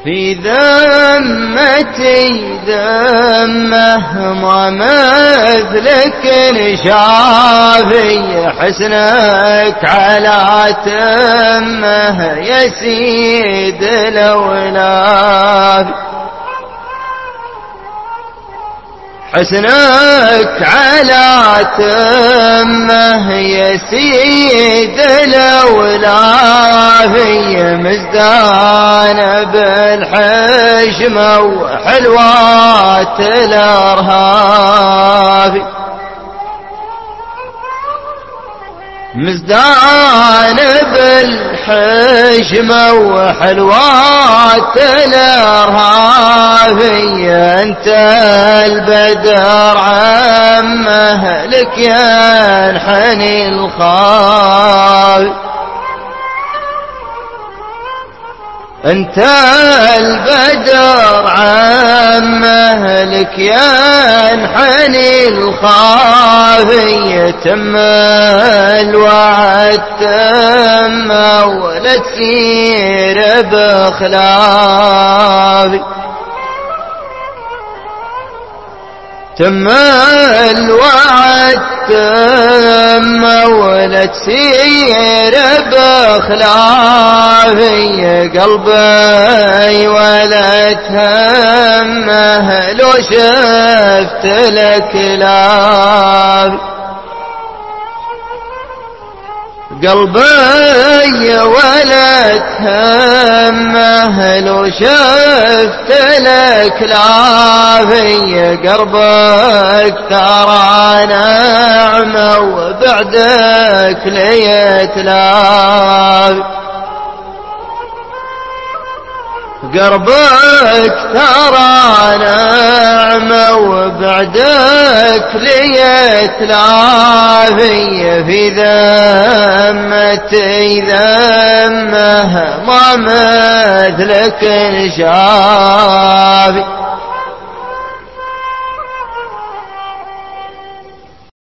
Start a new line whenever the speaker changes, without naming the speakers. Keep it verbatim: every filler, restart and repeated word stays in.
في ذمتي ذمه ما مثلك شافي، حسنك على تمه يا سيد الأولاد. حسنك على تمه يا سيد الأولاد، مزدان بالحشمة وحلوات الأرهاب. مزدان بالحشمة وحلوات الأرهاب، أنت البدر عمه لك ينحني الخاف. أنت البدر عمه لك ينحني الخافي، تم الوعد تم ولا تسير بخلافي. تم الوعد تم ولا تسير بخلافي، قلبي ولا تهمه لو شفت لك لافي. قلبي ولا تهمه لو شفت لك لافي، قربك ترى نعمة وبعدك ليتلافي. قربك ترى نعمة وبعدك ليتلافي، في ذمتي ذمه ما مثلك شافي.